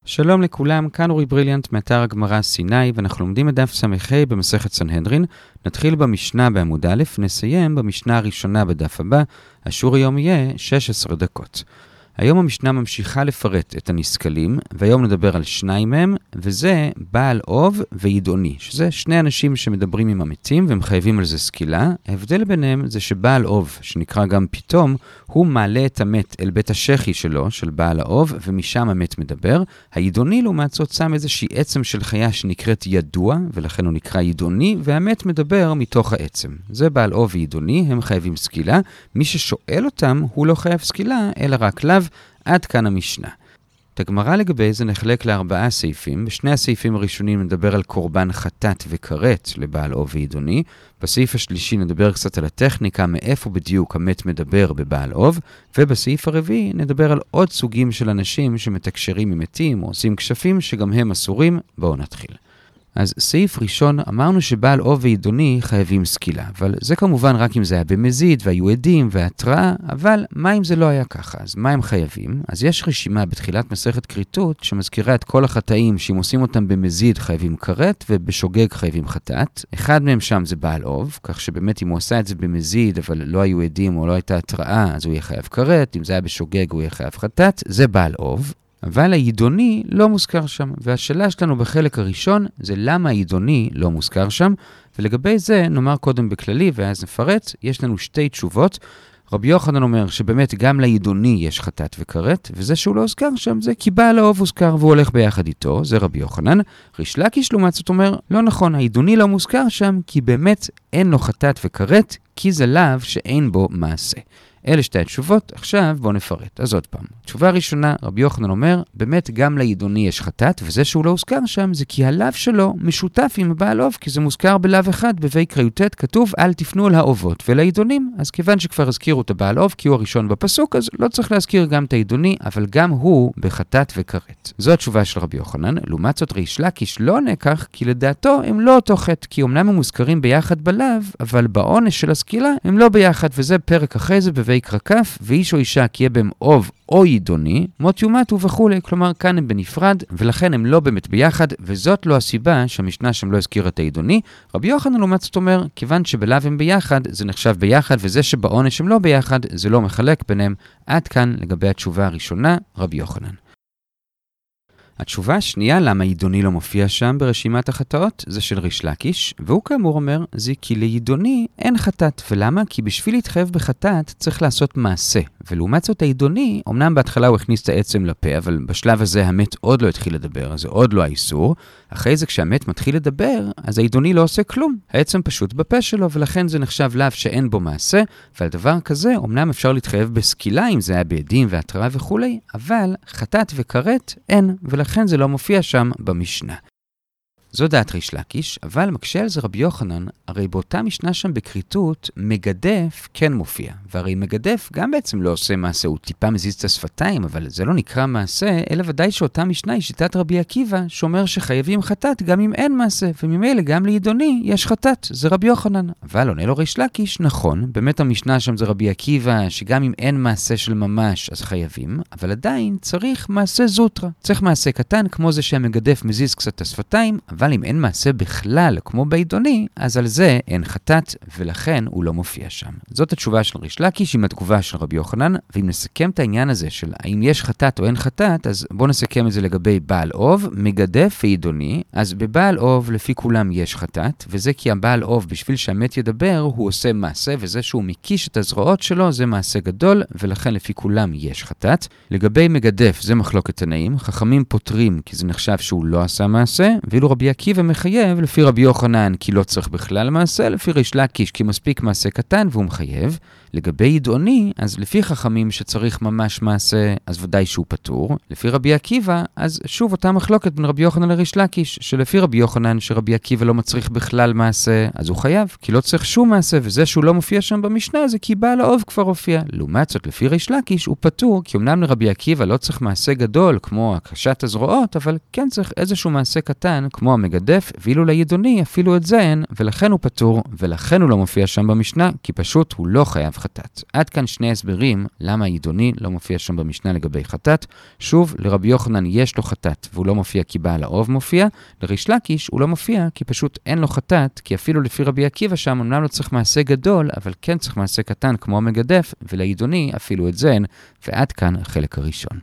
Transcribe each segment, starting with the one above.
שלום לכולם, כאן אורי בריליאנט מאתר הגמרא סיני, ואנחנו לומדים את דף סמ"ה במסכת סנהדרין. נתחיל במשנה בעמוד א', נסיים במשנה הראשונה בדף הבא. השיעור היום יהיה 16 דקות. היום המשנה ממשיכה לפרט את הנסקלים, והיום נדבר על שניים מהם, וזה בעל אוב וידעוני, שזה שני אנשים שמדברים עם המתים והם חייבים על זה סקילה. ההבדל ביניהם זה שבעל אוב, שנקרא גם פתאום, הוא מעלה את המת אל בית השכי שלו, של בעל האוב, ומשם המת מדבר. הידעוני לעומת זאת שם איזושהי עצם של חיה שנקראת ידוע, ולכן הוא נקרא ידעוני, והמת מדבר מתוך העצם. זה בעל אוב וידעוני, הם חייבים סקילה. מי ששואל אותם הוא לא חייב סקילה, אלא רק לאו. עד כאן המשנה. את הגמרא לגבי זה נחלק לארבעה סעיפים. בשני הסעיפים הראשונים נדבר על קורבן חטאת וכרת לבעל אוב וידעוני. בסעיף השלישי נדבר קצת על הטכניקה, מאיפה בדיוק המת מדבר בבעל אוב. ובסעיף הרביעי נדבר על עוד סוגים של אנשים שמתקשרים עם מתים או עושים כשפים שגם הם אסורים. בואו נתחיל. אז סעיף ראשון, אמרנו שבעל אוב וידעוני חייבים סקילה, אבל זה כמובן רק אם זה היה במזיד והיו עדים והתראה, אבל מה אם זה לא היה ככה? אז מה הם חייבים? אז יש רשימה בתחילת מסכת כריתות שמזכירה את כל החטאים שאם עושים אותם במזיד חייבים כרת ובשוגג חייבים חטאת. אחד מהם שם זה בעל אוב, כך שבאמת אם הוא עשה את זה במזיד אבל לא היו עדים או לא הייתה התראה, אז הוא יהיה חייב כרת, אם זה היה בשוגג הוא יהיה חייב חטאת, זה בעל אוב. אבל הידעוני לא מוזכר שם, והשאלה שלנו בחלק הראשון זה למה הידעוני לא מוזכר שם, ולגבי זה נאמר קודם בכללי ואז נפרט. יש לנו שתי תשובות. רבי יוחנן אומר שבאמת גם לידעוני יש חטאת וכרת, וזה שהוא לא הוזכר שם זה כי בעל האוב הוזכר והוא הולך ביחד איתו, זה רבי יוחנן. ריש לקיש לעומת זאת אומר, לא נכון, הידעוני לא מוזכר שם כי באמת אין לו חטאת וכרת, כי זה לאו שאין בו מעשה. אלה שתי התשובות, עכשיו בואו נפרט. אז עוד פעם, תשובה ראשונה, רבי יוחנן אומר, באמת גם לידעוני יש חטאת, וזה שהוא לא הוזכר שם זה כי הלאו שלו משותף עם בעל אוב, כי זה מוזכר בלאו אחד, בווי קריוטט, כתוב אל תפנו אל האובות ולידעונים. אז כיוון שכבר הזכירו את הבעל אוב, כי הוא הראשון בפסוק, אז לא צריך להזכיר גם את הידעוני, אבל גם הוא בחטאת וכרת. זו התשובה של רבי יוחנן. לעומת זאת ריש לקיש לא עונה כך, כי לדעתו הם לא אותו חטא, כי אמנם הם מוזכרים ביחד בלאו, אבל בעונש של הסקילה הם לא ביחד, וזה פרק אחרי זה בווי קרקף, ואיש או אישה כי יהיה בהם אוב או ידעוני, מות יומתו וכו'. כלומר, כאן הם בנפרד, ולכן הם לא באמת ביחד, וזאת לא הסיבה שהמשנה שם לא הזכירה את הידעוני. רבי יוחנן לעומת זאת אומר, כיוון שבלאו הם ביחד, זה נחשב ביחד, וזה שבעונש הם לא ביחד, זה לא מחלק ביניהם. עד כאן לגבי התשובה הראשונה, רבי יוחנן. התשובה השנייה למה ידעוני לא מופיע שם ברשימת החטאות זה של ריש לקיש, והוא כאמור אומר זה כי לידעוני אין חטאת. ולמה? כי בשביל להתחייב בחטאת צריך לעשות מעשה, ולעומת זאת הידעוני, אמנם בהתחלה הוא הכניס את העצם לפה, אבל בשלב הזה המת עוד לא התחיל לדבר, אז זה עוד לא האיסור. אחרי זה כשהמת מתחיל לדבר, אז הידעוני לא עושה כלום, העצם פשוט בפה שלו, ולכן זה נחשב לאו שאין בו מעשה. ועל דבר כזה אמנם אפשר להתחייב בסקילה אם זה היה בעדים והתראה וכו', אבל חטאת וכרת אין, ולכן זה לא מופיע שם במשנה. זו דעת ריש לקיש, אבל מקשה על זה רבי יוחנן, הרי באותה משנה שם בכריתות, מגדף כן מופיע. והרי מגדף גם בעצם לא עושה מעשה, הוא טיפה מזיז את השפתיים, אבל זה לא נקרא מעשה, אלא ודאי שאותה משנה היא שיטת רבי עקיבא, שאומר שחייבים חטאת גם אם אין מעשה, וממילא גם לידעוני יש חטאת, זה רבי יוחנן. אבל עונה לו ריש לקיש, נכון, באמת המשנה שם זה רבי עקיבא, שגם אם אין מעשה של ממש, אז חייבים, אבל עדיין צריך מעשה זוטרה. צריך מעשה קטן, כמו זה שהמגדף מזיז קצת את השפתיים, אבל אם אין מעשה בכלל, כמו בידעוני, אז על זה אין חטאת, ולכן הוא לא מופיע שם. זאת התשובה של ריש לקיש עם התגובה של רבי יוחנן, ואם נסכם את העניין הזה של האם יש חטאת או אין חטאת, אז בואו נסכם את זה לגבי בעל אוב, מגדף וידעוני. אז בבעל אוב לפי כולם יש חטאת, וזה כי הבעל אוב בשביל שהמת ידבר, הוא עושה מעשה, וזה שהוא מקיש את הזרועות שלו, זה מעשה גדול, ולכן לפי כולם יש חטאת. לגבי מגדף, זה מחלוקת תנאים, חכמים פותרים כי זה נחשב שהוא לא עשה מעשה, ואילו רבי עקיבא מחייב לפי רבי יוחנן כי לא צריך בכלל מעשה, לפי ריש לקיש כי מספיק מעשה קטן והוא מחייב. לגבי ידעוני, אז לפי חכמים שצריך ממש מעשה, אז ודאי שהוא פטור. לפי רבי עקיבא, אז שוב אותה מחלוקת בין רבי יוחנן לריש לקיש, שלפי רבי יוחנן שרבי עקיבא לא מצריך בכלל מעשה, אז הוא חייב, כי לא צריך שום מעשה, וזה שהוא לא מופיע שם במשנה זה כי בעל האוב כבר הופיע. לעומת זאת, לפי ריש לקיש הוא פטור, כי אמנם לרבי עקיבא לא צריך מעשה גדול כמו הקשת הזרועות, אבל כן צריך איזשהו מעשה קטן כמו המגדף, ואילו לידעוני אפילו את זה אין, ולכן הוא פטור, ולכן הוא לא מופיע שם במשנה, כי פשוט הוא לא חייב חטאת. עד כאן שני הסברים למה העידוני לא מופיע שם במשנה לגבי חטאת. שוב, לרבי יוחנן יש לו חטאת והוא לא מופיע כי בעל האוב מופיע. לריש לקיש הוא לא מופיע כי פשוט אין לו חטאת, כי אפילו לפי רבי עקיבא שם אמנם לא צריך מעשה גדול, אבל כן צריך מעשה קטן כמו המגדף, ולעידוני אפילו את זה אין. ועד כאן החלק הראשון.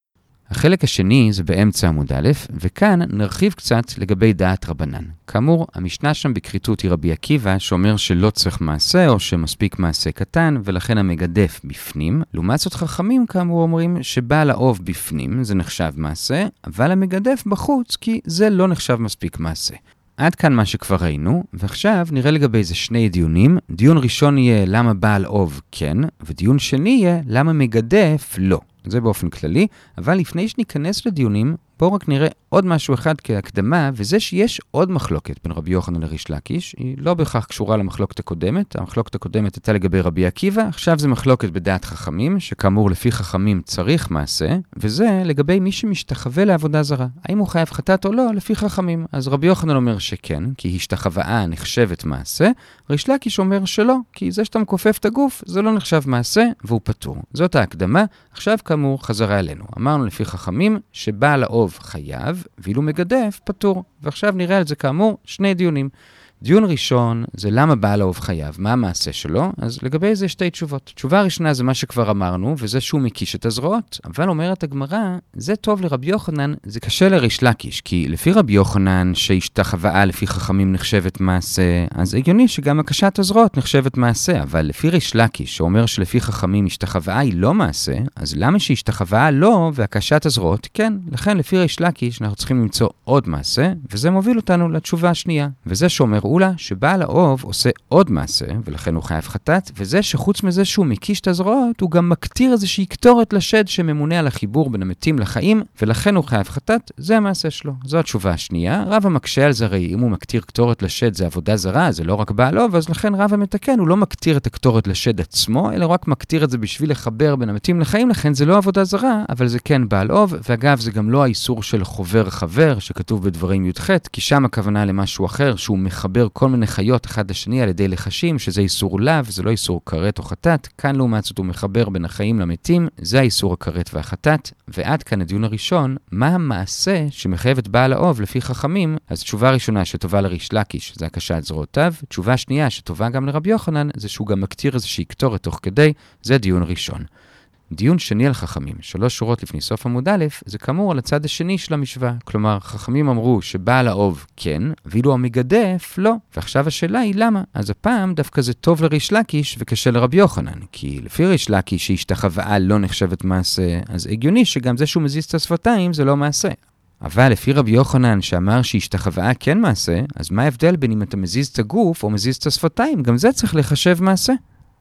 החלק השני זה באמצע עמוד א', וכאן נרחיב קצת לגבי דעת רבנן. כאמור, המשנה שם בקריטות היא רבי עקיבא, שאומר שלא צריך מעשה או שמספיק מעשה קטן, ולכן המגדף בפנים. לעומת זאת חכמים כאמור אומרים שבעל האוב בפנים זה נחשב מעשה, אבל המגדף בחוץ כי זה לא נחשב מספיק מעשה. עד כאן מה שכבר ראינו, ועכשיו נראה לגבי זה שני דיונים. דיון ראשון יהיה למה בעל אוב כן, ודיון שני יהיה למה מגדף לא. זה באופן כללי, אבל לפני שניכנס לדיונים, בואו רק נראה עוד משהו אחד כהקדמה, וזה שיש עוד מחלוקת בין רבי יוחנן לריש לקיש. היא לא בהכרח קשורה למחלוקת הקודמת. המחלוקת הקודמת הייתה לגבי רבי עקיבא, עכשיו זה מחלוקת בדעת חכמים, שכאמור לפי חכמים צריך מעשה, וזה לגבי מי שמשתחווה לעבודה זרה. האם הוא חייב חטאת או לא, לפי חכמים. אז רבי יוחנן אומר שכן, כי השתחוואה נחשבת מעשה, ריש לקיש אומר שלא, כי זה שאתה מכופף את הגוף, זה לא נחשב מעשה, והוא פטור. זאת ההקדמה. עכשיו כאמור חזרה אלינו. אמרנו לפי חכמים שבעל האוב חייב, ואילו מגדף פטור. ועכשיו נראה על זה כאמור שני דיונים. דיון ראשון זה למה בעל האוב חייב, מה המעשה שלו, אז לגבי זה שתי תשובות. תשובה ראשונה זה מה שכבר אמרנו, וזה שהוא מקיש את הזרועות, אבל אומרת הגמרא, זה טוב לרבי יוחנן, זה קשה לריש לקיש, כי לפי רבי יוחנן שהשתחוואה לפי חכמים נחשבת מעשה, אז הגיוני שגם הקשת הזרועות נחשבת מעשה, אבל לפי ריש לקיש שאומר שלפי חכמים השתחוואה היא לא מעשה, אז למה שהשתחוואה לא והקשת הזרועות כן? לכן לפי ריש לקיש אנחנו צריכים למצוא עוד מעשה, וזה מוביל אותנו לתשובה השנייה, וזה שאומר אולה שבעל האוב עושה עוד מעשה, ולכן הוא חייב חטאת, וזה שחוץ מזה שהוא מקיש את הזרועות, הוא גם מקטיר איזושהי קטורת לשד שממונה על החיבור בין המתים לחיים, ולכן הוא חייב חטאת, זה המעשה שלו. זו התשובה השנייה. רבא מקשה על זה, הרי אם הוא מקטיר קטורת לשד זה עבודה זרה, זה לא רק בעל האוב, אז לכן רבא מתקן, הוא לא מקטיר את הקטורת לשד עצמו, אלא רק מקטיר את זה בשביל לחבר בין המתים לחיים, לכן זה לא עבודה זרה, אבל זה כן בעל האוב, ואגב זה גם לא האיסור של חובר חבר שכתוב בדברים י"ח, כי שם הכוונה למשהו אחר שהוא מחבר כל מיני חיות אחד לשני על ידי לחשים, שזה איסור לאו, זה לא איסור כרת או חטאת. כאן לעומת זאת הוא מחבר בין החיים למתים, זה האיסור הכרת והחטאת. ועד כאן הדיון הראשון, מה המעשה שמחייב את בעל האוב לפי חכמים? אז תשובה ראשונה שטובה לריש לקיש, זה הקשת זרועותיו. תשובה שנייה שטובה גם לרבי יוחנן, זה שהוא גם מקטיר איזושהי קטורת תוך כדי, זה דיון ראשון. דיון שני על חכמים, 3 שורות לפני סוף עמוד א', זה כאמור על הצד השני של המשוואה. כלומר, חכמים אמרו שבעל האוב כן, ואילו המגדף לא. ועכשיו השאלה היא למה? אז הפעם דווקא זה טוב לריש לקיש וקשה לרבי יוחנן, כי לפי ריש לקיש שהשתחוואה לא נחשבת מעשה, אז הגיוני שגם זה שהוא מזיז את השפתיים זה לא מעשה. אבל לפי רבי יוחנן שאמר שהשתחוואה כן מעשה, אז מה ההבדל בין אם אתה מזיז את הגוף או מזיז את השפתיים? גם זה צריך לחשב מעשה.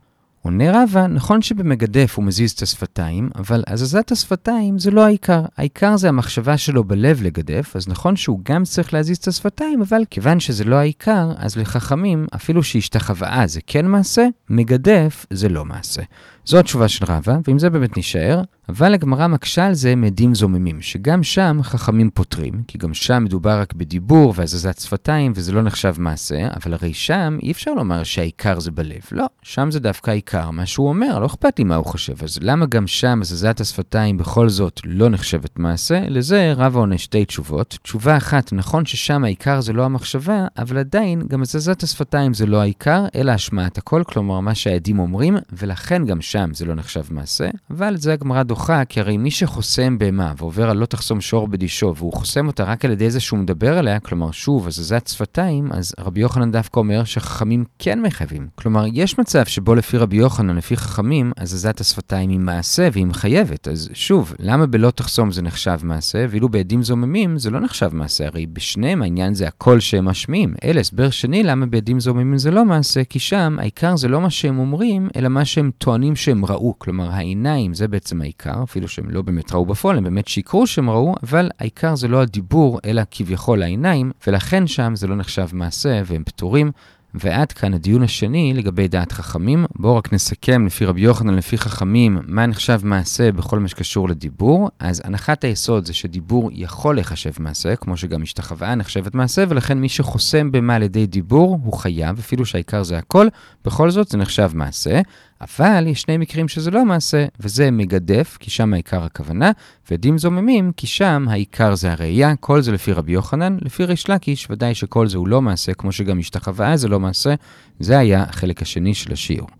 עונה רבא, נכון שבמגדף הוא מזיז את השפתיים, אבל הזזת השפתיים זה לא העיקר. העיקר זה המחשבה שלו בלב לגדף, אז נכון שהוא גם צריך להזיז את השפתיים, אבל כיוון שזה לא העיקר, אז לחכמים, אפילו שהשתחוואה זה כן מעשה, מגדף זה לא מעשה. זו התשובה של רבא, ועם זה באמת נשאר, אבל הגמרא מקשה על זה מעדים זוממים, שגם שם חכמים פותרים, כי גם שם מדובר רק בדיבור והזזת שפתיים, וזה לא נחשב מעשה, אבל הרי שם אי אפשר לומר שהעיקר זה בלב. לא, שם זה דווקא העיקר, מה שהוא אומר, לא אכפת לי מה הוא חושב, אז למה גם שם הזזת השפתיים בכל זאת לא נחשבת מעשה? לזה רבא עונה שתי תשובות. תשובה אחת, נכון ששם העיקר זה לא המחשבה, אבל עדיין גם הזזת השפתיים זה לא העיקר, אלא השמעת הכל, כלומר מה שהעדים אומרים, ולכן גם שם זה לא נחשב מעשה, אבל זה הגמרא דוחה, כי הרי מי שחוסם בהמה ועובר על לא תחסום שור בדישו, והוא חוסם אותה רק על ידי זה שהוא מדבר עליה, כלומר שוב, הזזת שפתיים, אז רבי יוחנן דווקא אומר שחכמים כן מחייבים. כלומר, יש מצב שבו לפי רבי יוחנן, לפי חכמים, הזזת השפתיים היא מעשה והיא מחייבת. אז שוב, למה בלא תחסום זה נחשב מעשה, ואילו בעדים זוממים זה לא נחשב מעשה? הרי בשניהם העניין זה הקול שהם משמיעים. אלה הסבר שני למה בעדים זוממים זה לא מעשה, כי שם העיקר זה לא מה שהם אומרים, אלא מה שהם טוענים שהם ראו. כלומר, העיניים זה בעצם העיקר, אפילו שהם לא באמת ראו בפועל, הם באמת שיקרו שהם ראו, אבל העיקר זה לא הדיבור, אלא כביכול העיניים, ולכן שם זה לא נחשב מעשה והם פטורים. ועד כאן הדיון השני לגבי דעת חכמים. בואו רק נסכם לפי רבי יוחנן, לפי חכמים, מה נחשב מעשה בכל מה שקשור לדיבור. אז הנחת היסוד זה שדיבור יכול לחשב מעשה, כמו שגם השתחוואה נחשבת מעשה, ולכן מי שחוסם במה על ידי דיבור הוא חייב, אפילו שהעיקר זה הכל, בכל זאת זה נחשב מעשה. אבל יש שני מקרים שזה לא מעשה, וזה מגדף, כי שם העיקר הכוונה, ועדים זוממים, כי שם העיקר זה הראייה, כל זה לפי רבי יוחנן, לפי ריש לקיש, ודאי שכל זה הוא לא מעשה, כמו שגם השתחווה זה לא מעשה, זה היה החלק השני של השיעור.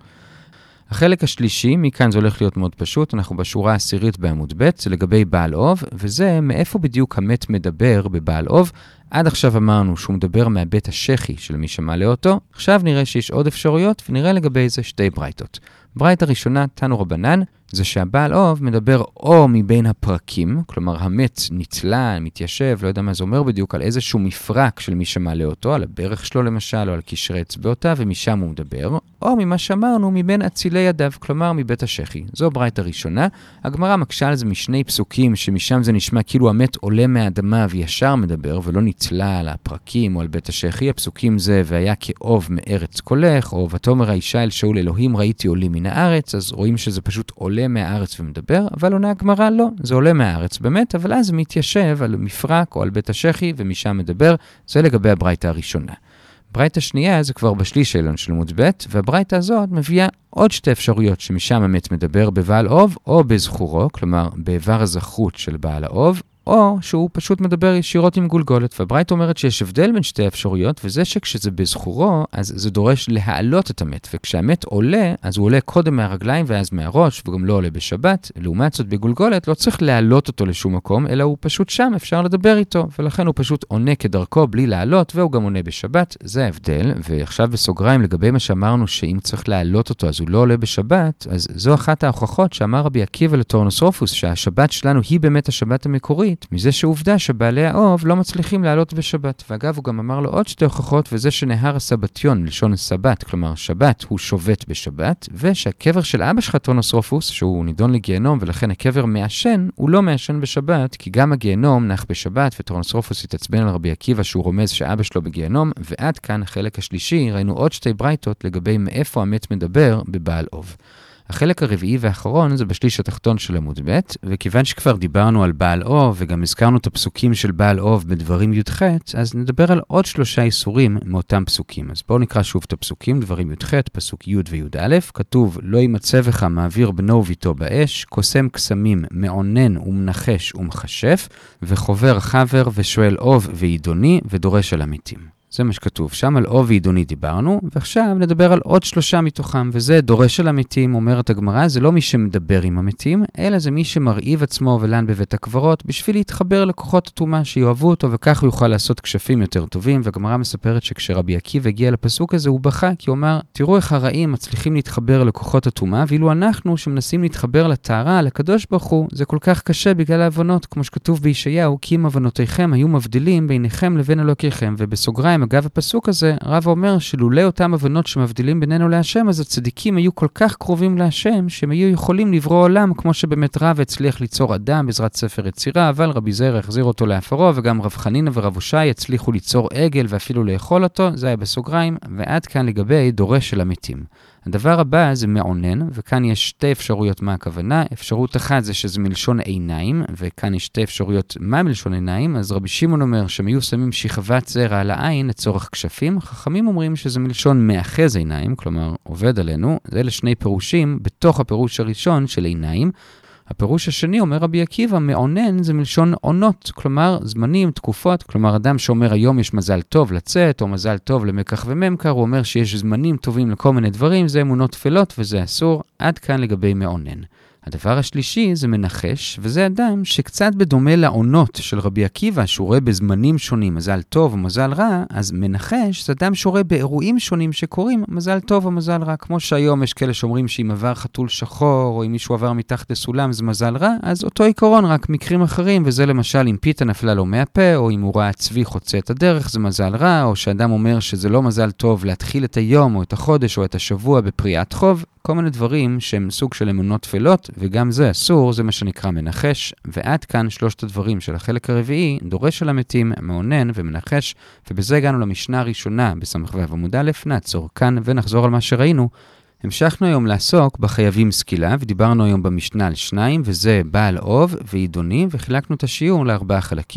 החלק השלישי, מכאן זה הולך להיות מאוד פשוט, אנחנו בשורה העשירית בעמוד ב', זה לגבי בעל אוב, וזה מאיפה בדיוק המת מדבר בבעל אוב. עד עכשיו אמרנו שהוא מדבר מהבית השכי של מי שמעלה אותו, עכשיו נראה שיש עוד אפשרויות, ונראה לגבי זה שתי ברייתות. ברייתא ראשונה, תנו רבנן, זה שהבעל אוב מדבר או מבין הפרקים, כלומר המת נצלה, מתיישב, לא יודע מה זה אומר בדיוק, על איזשהו מפרק של מי שמעלה אותו, על הברך שלו למשל, או על קשרי אצבעותיו, ומשם הוא מדבר, או ממה שאמרנו, מבין אצילי ידיו, כלומר מבית השכי. זו ברייתא ראשונה. הגמרא מקשה על זה משני פסוקים, שמשם זה נשמע כאילו המת עולה מהאדמה וישר מדבר, ולא נצלה על הפרקים או על בית השכי. הפסוקים זה, והיה כאוב מארץ קולך, או ותאמר האישה אל שאול אלוהים ראיתי עולים מן הארץ, אז רואים שזה פשוט עולה מהארץ ומדבר, אבל עונה הגמרא לא, זה עולה מהארץ באמת, אבל אז מתיישב על מפרק או על בית השכי ומשם מדבר, זה לגבי הברייתא הראשונה. ברייתא שנייה זה כבר בשליש העליון של עמוד ב', והברייתא הזאת מביאה עוד שתי אפשרויות שמשם המת מדבר בבעל אוב או בזכורו, כלומר באיבר הזכרות של בעל האוב, או שהוא פשוט מדבר ישירות עם גולגולת. והברייתא אומרת שיש הבדל בין שתי אפשרויות, וזה שכשזה בזכורו, אז זה דורש להעלות את המת, וכשהמת עולה, אז הוא עולה קודם מהרגליים ואז מהראש, וגם לא עולה בשבת. לעומת זאת בגולגולת לא צריך להעלות אותו לשום מקום, אלא הוא פשוט שם, אפשר לדבר איתו, ולכן הוא פשוט עונה כדרכו בלי לעלות, והוא גם עונה בשבת. זה ההבדל. ועכשיו בסוגריים לגבי מה שאמרנו שאם צריך להעלות אותו אז הוא לא עולה בשבת, אז זו אחת ההוכחות שאמר רבי עקיבא לטורנוסרופוס, שהשבת שלנו היא באמת השבת המקורית, מזה שעובדה שבעלי האוב לא מצליחים לעלות בשבת. ואגב, הוא גם אמר לו עוד שתי הוכחות, וזה שנהר הסבתיון, לשון סבת, כלומר שבת, הוא שובת בשבת, ושהקבר של אבא שלך טורנוסרופוס, שהוא נידון לגיהנום, ולכן הקבר מעשן, הוא לא מעשן בשבת, כי גם הגיהנום נח בשבת, וטורנוסרופוס התעצבן על רבי עקיבא שהוא רומז שאבא שלו בגיהנום, ועד כאן החלק השלישי, ראינו עוד שתי ברייתות לגבי מאיפה המת מדבר בבעל אוב. החלק הרביעי והאחרון זה בשליש התחתון של עמוד ב', וכיוון שכבר דיברנו על בעל אוב וגם הזכרנו את הפסוקים של בעל אוב בדברים י"ח, אז נדבר על עוד 3 איסורים מאותם פסוקים. אז בואו נקרא שוב את הפסוקים, דברים י"ח, פסוק י' וי"א, כתוב לא ימצא בך מעביר בנו וביתו באש, קוסם קסמים, מעונן ומנחש ומחשף, וחובר חבר ושואל אוב ועידוני ודורש על המתים. זה מה שכתוב שם, על אוב ועידוני דיברנו, ועכשיו נדבר על עוד 3 מתוכם, וזה דורש על המתים, אומרת הגמרא, זה לא מי שמדבר עם המתים, אלא זה מי שמרעיב עצמו ולן בבית הקברות, בשביל להתחבר לכוחות הטומאה שיאהבו אותו, וכך הוא יוכל לעשות כשפים יותר טובים. והגמרא מספרת שכשרבי עקיבא הגיע לפסוק הזה, הוא בכה, כי הוא אמר, תראו איך הרעים מצליחים להתחבר לכוחות הטומאה, ואילו אנחנו שמנסים להתחבר לטהרה, לקדוש ברוך הוא, זה כל כך קשה בגלל ההבנות, כמו שכתוב בישעיהו, כי אם הבנותיכם היו מבדילים ביניכם לבין אלוקיכם. ובסוגריים אגב הפסוק הזה, רב אומר שלולא אותם הבנות שמבדילים בינינו להשם, אז הצדיקים היו כל כך קרובים להשם, שהם היו יכולים לברוא עולם, כמו שבאמת רב הצליח ליצור אדם בעזרת ספר יצירה, אבל רבי זר החזיר אותו לאפרו, וגם רב חנינא ורב הושעיה הצליחו ליצור עגל ואפילו לאכול אותו, זה היה בסוגריים, ועד כאן לגבי דורש של המתים. הדבר הבא זה מעונן, וכאן יש 2 אפשרויות מה הכוונה. אפשרות אחת זה שזה מלשון עיניים, וכאן יש 2 אפשרויות מה מלשון עיניים. אז רבי שמעון אומר שהם היו שמים שכבת זרע על העין לצורך כשפים. חכמים אומרים שזה מלשון מאחז עיניים, כלומר עובד עלינו. זה אלה 2 פירושים בתוך הפירוש הראשון של עיניים. הפירוש השני אומר רבי עקיבא, מעונן זה מלשון עונות, כלומר זמנים, תקופות, כלומר אדם שאומר היום יש מזל טוב לצאת, או מזל טוב למקח וממכר, הוא אומר שיש זמנים טובים לכל מיני דברים, זה אמונות תפלות וזה אסור. עד כאן לגבי מעונן. הדבר השלישי זה מנחש, וזה אדם שקצת בדומה לעונות של רבי עקיבא, שהוא רואה בזמנים שונים מזל טוב או מזל רע, אז מנחש זה אדם שרואה באירועים שונים שקורים מזל טוב או מזל רע. כמו שהיום יש כאלה שאומרים שאם עבר חתול שחור, או אם מישהו עבר מתחת לסולם זה מזל רע, אז אותו עיקרון, רק מקרים אחרים, וזה למשל אם פיתה נפלה לו מהפה, או אם הוא ראה צבי חוצה את הדרך זה מזל רע, או שאדם אומר שזה לא מזל טוב להתחיל את היום או את החודש או את השבוע בפריעת חוב. כל מיני דברים שהם סוג של אמונות תפלות, וגם זה אסור, זה מה שנקרא מנחש. ועד כאן 3 הדברים של החלק הרביעי, דורש על המתים, מעונן ומנחש, ובזה הגענו למשנה הראשונה בסמ"ו עמוד א'. נעצור כאן ונחזור על מה שראינו. המשכנו היום לעסוק בחייבים סקילה, ודיברנו היום במשנה על 2, וזה בעל אוב ועידוני, וחילקנו את השיעור ל4 חלקים.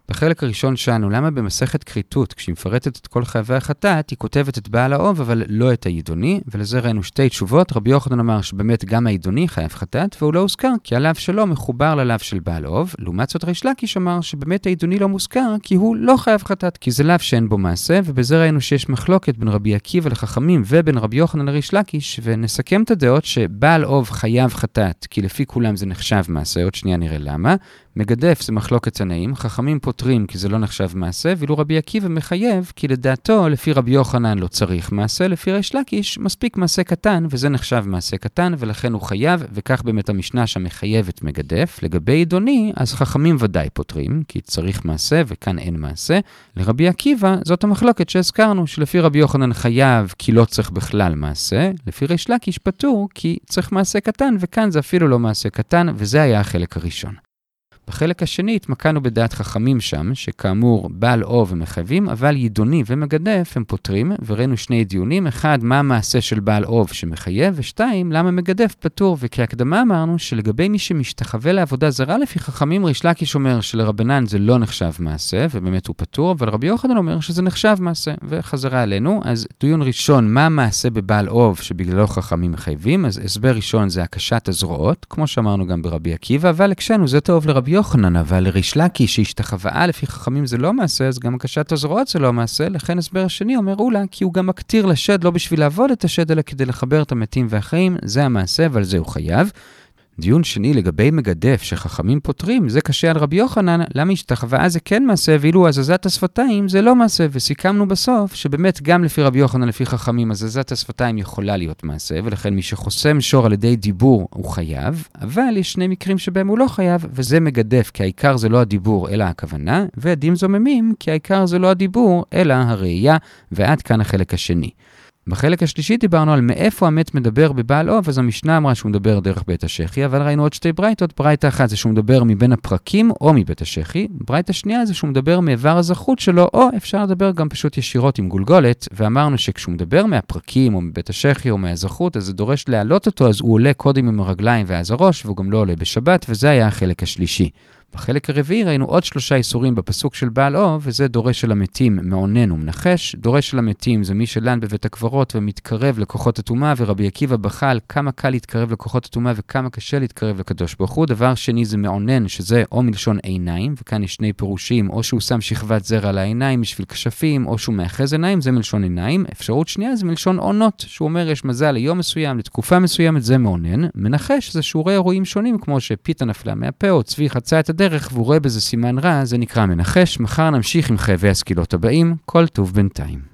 בחלק הראשון שלנו, למה במסכת כריתות, כשהיא מפרטת את כל חייבי החטאת, היא כותבת את בעל האוב, אבל לא את העידוני, ולזה ראינו שתי תשובות. רבי יוחנן אמר שבאמת גם העידוני חייב חטאת, והוא לא הוזכר, כי הלאו שלו מחובר ללאו של בעל האוב. לעומת זאת ריש לקיש אמר שבאמת העידוני לא מוזכר, כי הוא לא חייב חטאת, כי זה לאו שאין בו מעשה, ובזה ראינו שיש מחלוקת בין רבי עקיבא לחכמים ובין רבי יוחנן לריש לקיש, ונסכם את הדעות שבעל האוב חייב חטאת, כי לפי כולם זה נחשב מעשה, עוד שנייה נראה למה. מגדף זה מחלוקת תנאים, חכמים פותרים כי זה לא נחשב מעשה, ואילו רבי עקיבא מחייב כי לדעתו לפי רבי יוחנן לא צריך מעשה, לפי ריש לקיש מספיק מעשה קטן וזה נחשב מעשה קטן ולכן הוא חייב, וכך באמת המשנה שמחייבת מגדף. לגבי עידוני אז חכמים ודאי פותרים כי צריך מעשה וכאן אין מעשה. לרבי עקיבא זאת המחלוקת שהזכרנו, שלפי רבי יוחנן חייב כי לא צריך בכלל מעשה, לפי ריש לקיש פטור כי צריך מעשה קטן וכאן זה אפילו לא מעשה קטן, וזה היה החלק הראשון. בחלק השני התמקנו בדעת חכמים שם, שכאמור בעל אוב הם מחייבים, אבל עידוני ומגדף הם פותרים, וראינו שני דיונים, אחד, מה המעשה של בעל אוב שמחייב, ושתיים, למה מגדף פטור, וכהקדמה אמרנו שלגבי מי שמשתחווה לעבודה זרה, לפי חכמים ריש לקיש אומר שלרבנן זה לא נחשב מעשה, ובאמת הוא פטור, אבל רבי יוחנן אומר שזה נחשב מעשה, וחזרה אלינו. אז דיון ראשון, מה המעשה בבעל אוב שבגללו חכמים מחייבים? אז הסבר ראשון זה הקשת הזרועות, כמו שאמרנו גם ברבי עקיבא, אבל הקשנו זה טוב לרבי יוחנן, אבל לריש לקיש שהשתחווה לפי חכמים זה לא מעשה, אז גם הקשת הזרועות זה לא מעשה, לכן הסבר השני אומר אולה, כי הוא גם מקטיר לשד לא בשביל לעבוד את השד, אלא כדי לחבר את המתים והחיים, זה המעשה, אבל זה הוא חייב. דיון שני לגבי מגדף שחכמים פותרים, זה קשה על רבי יוחנן, למה השתחווה זה כן מעשה, ואילו הזזת השפתיים זה לא מעשה, וסיכמנו בסוף שבאמת גם לפי רבי יוחנן, לפי חכמים, הזזת השפתיים יכולה להיות מעשה, ולכן מי שחוסם שור על ידי דיבור הוא חייב, אבל יש שני מקרים שבהם הוא לא חייב, וזה מגדף, כי העיקר זה לא הדיבור אלא הכוונה, ועדים זוממים, כי העיקר זה לא הדיבור אלא הראייה, ועד כאן החלק השני. בחלק השלישי דיברנו על מאיפה המת מדבר בבעל אוב, אז המשנה אמרה שהוא מדבר דרך בית השחי, אבל ראינו עוד שתי ברייתות. ברייתה אחת זה שהוא מדבר מבין הפרקים או מבית השחי, ברייתה שנייה זה שהוא מדבר מאיבר הזכות שלו, או אפשר לדבר גם פשוט ישירות עם גולגולת, ואמרנו שכשהוא מדבר מהפרקים או מבית השחי או מהזכות, אז זה דורש להעלות אותו, אז הוא עולה קודם עם הרגליים ואז הראש, והוא גם לא עולה בשבת, וזה היה החלק השלישי. בחלק הרביעי ראינו עוד 3 איסורים בפסוק של בעל אוב, וזה דורש של המתים מעונן ומנחש. דורש של המתים זה מי שלן בבית הקברות ומתקרב לכוחות הטומאה, ורבי עקיבא בכה על כמה קל להתקרב לכוחות הטומאה וכמה קשה להתקרב לקדוש ברוך הוא. דבר שני זה מעונן, שזה או מלשון עיניים, וכאן יש שני פירושים, או שהוא שם שכבת זרע על העיניים בשביל כשפים, או שהוא מאחז עיניים, זה מלשון עיניים. אפשרות שנייה זה מלשון עונות, שהוא אומר יש מזל ליום מסוים, לתקופה מסוימת, זה מעונן. מנחש זה שהוא רואה אירועים שונים, כמו שפיתה נפלה מהפה או צבי חצה את הדרך והוא רואה בזה סימן רע, זה נקרא מנחש. מחר נמשיך עם חייבי הסקילות הבאים. כל טוב בינתיים.